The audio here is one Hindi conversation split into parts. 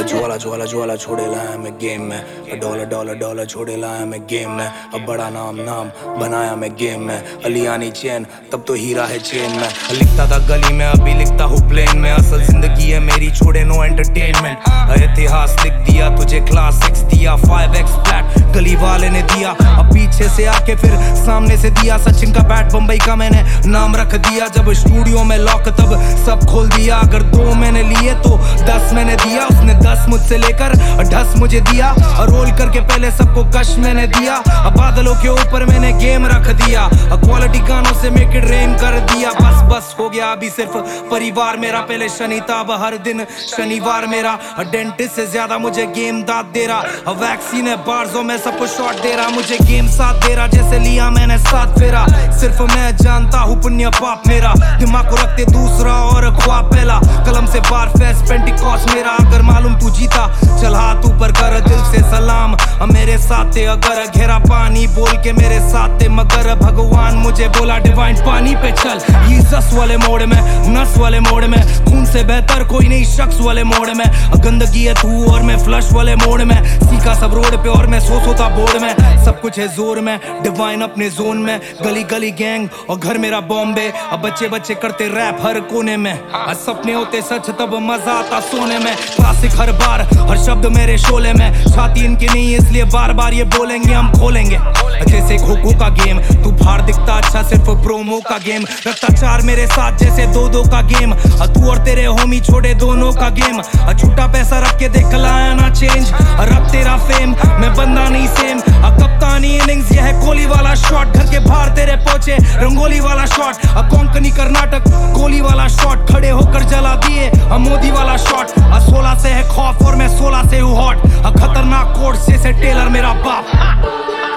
ज्वाला ज्वाला ज्वाला छोड़े लाया मैं गेम में, डॉलर डॉलर डॉलर छोड़े लाया मैं गेम में। अब बड़ा नाम नाम बनाया मैं गेम में। अलियानी चैन तब तो हीरा है चेन में। लिखता था गली में अभी लिखता हूँ प्लेन में। असल जिंदगी है मेरी छोड़े नो एंटरटेनमेंट। इतिहास लिख दिया तुझे क्लास 6 दिया 5x फ्लैट गली वाले ने दिया। अब पीछे से आके फिर सामने से दिया। सचिन का बैट बम्बई का मैंने नाम रख दिया। जब स्टूडियो में लॉक तब सब खोल दिया। अगर 2 मैंने लिए तो 10 मैंने दिया। उसने 10 मुझसे लेकर 10 मुझे दिया। रोल करके पहले सबको कश मैंने दिया। अब बादलों के ऊपर मैंने गेम रख दिया। क्वालिटी गानों से मेक इट रेन कर दिया। बस बस हो गया अभी सिर्फ परिवार मेरा। पहले शनिताब हर दिन शनिवार मेरा। डेंटिस्ट से ज्यादा मुझे गेम दाद दे रहा। वैक्सीन है बार्जों में सबको शॉट दे रहा। मुझे गेम साथ दे रहा जैसे लिया मैंने साथ फेरा। सिर्फ मैं जानता हूँ पुण्य पाप मेरा। दिमाग को रखते दूसरा और ख्वाब पहला। कलम से बार फेस पेंटिकॉस्ट मेरा। अगर मालूम तू जीता चल हाथ ऊपर कर दिल से सलाम। मेरे साथ थे अगर घेरा पानी बोल के मेरे साथ थे। मगर भगवान मुझे बोला डिवाइन पानी पे चल। ये जस वाले मोड़ में नस वाले मोड़ में। खून से बेहतर कोई नहीं शख्स वाले मोड़ में। गंदगी है तू और मैं फ्लश वाले मोड़ में। सीखा सब रोड पे और मैं सोता बोर्ड में। सब कुछ है जोर में डिवाइन अपने जोन में। गली गली गैंग और घर मेरा बॉम्बे। अब बच्चे बच्चे करते रैप हर कोने में। सपने होते सच तब मजा आता सोने में। क्लासिक हर बार हर शब्द मेरे शोले में। छाती इनकी नहीं इसलिए बार बार ये बोलेंगे हम खोलेंगे। जैसे खो-खो का गेम तू बाहर दिखता अच्छा सिर्फ प्रोमो का गेम। रखता 4 मेरे साथ जैसे 2-2 का गेम। तू और तेरे होमी छोड़े दोनों का गेम। झूठा पैसा रख के देख लाया ना चेंज। रब तेरा फेम मैं बंदा नहीं सेम। कप्तानी इनिंग्स ये है कोहली वाला शॉट। घर के बाहर तेरे पहुंचे रंगोली वाला शॉट। कोंकणी कर्नाटक कोहली वाला शॉट। खड़े होकर जला दिए मोदी वाला शॉट। 16 से है खौफ और मैं 16 से हूँ हॉट। खतरनाक कोर्ट से टेलर मेरा बाप।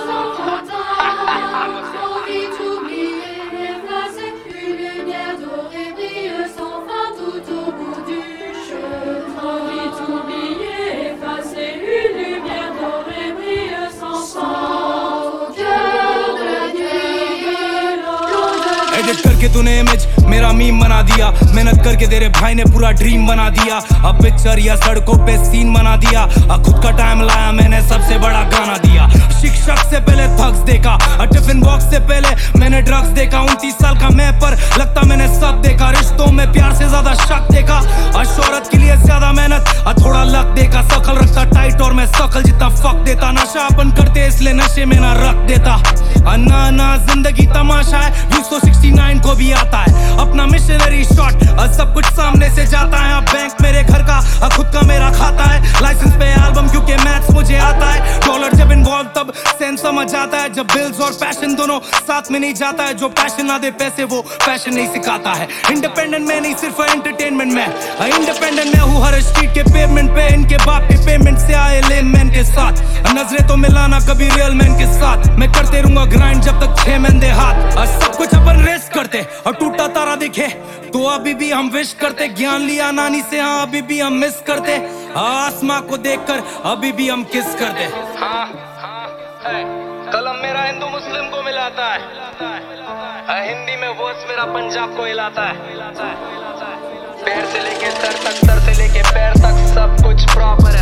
एडिट करके तूने इमेज मेरा मीम बना दिया। मेहनत करके तेरे भाई ने पूरा ड्रीम बना दिया। अब पिक्चर या सड़कों पे सीन बना दिया। खुद का टाइम लाया मैंने सबसे बड़ा गाना दिया। शिक्षक से पहले थग्स देखा। टिफिन बॉक्स से पहले मैंने ड्रग्स देखा। 29 साल का मैं पर लगता मैंने सब देखा। रिश्तों में प्यार से ज्यादा शक देखा। शोहरत के लिए ज्यादा मेहनत थोड़ा लक देखा। शकल रखता टाइट और मैं शकल जितना फक देता। नशा अपन करते इसलिए नशे में ना रख देता। ना ना जिंदगी तमाशा है। 269 को भी आता है अपना मिशनरी शॉट। सब कुछ सामने से जाता है। बैंक मेरे घर का खुद का मेरा खाता है। लाइसेंस पे एल्बम क्योंकि मैथ्स मुझे आता है। डॉलर जब इन्वॉल्व तब सेंस समझ आता है। जब बिल्स और पैशन दोनों साथ में नहीं जाता है। जो पैशन ना दे पैसे वो पैशन नहीं सिखाता है। इंडिपेंडेंट में नहीं सिर्फ एंटरटेनमेंट में। इंडिपेंडेंट में हूँ हर स्ट्रीट के पेमेंट पे। इनके बाप के पेमेंट से आए लेन मैन के साथ। नजरें तो मिलाना कभी रियल मैन के साथ। मैं करते रहूंगा ग्राइंड जब तक 6 महीने हाथ। सब कुछ अपन रेस करते और टूटा तारा दिखे तो अभी भी हम विश करते। ज्ञान लिया नानी से हाँ अभी भी हम मिस करते। आसमां को देखकर अभी भी हम किस करते। हाँ कलम मेरा हिंदू मुस्लिम को मिलाता है। हिंदी में वर्ड्स मेरा पंजाब को हिलाता है। पैर से लेके सर तक सर से लेके पैर तक सब कुछ प्रॉपर है।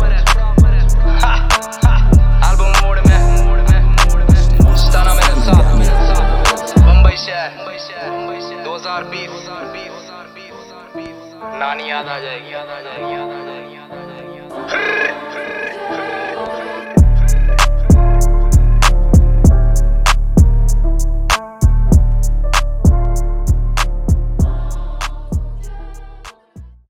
एल्बम मोड में स्टाना मेरे साथ बम्बई शहर 2020 नानी याद आ जाएगी।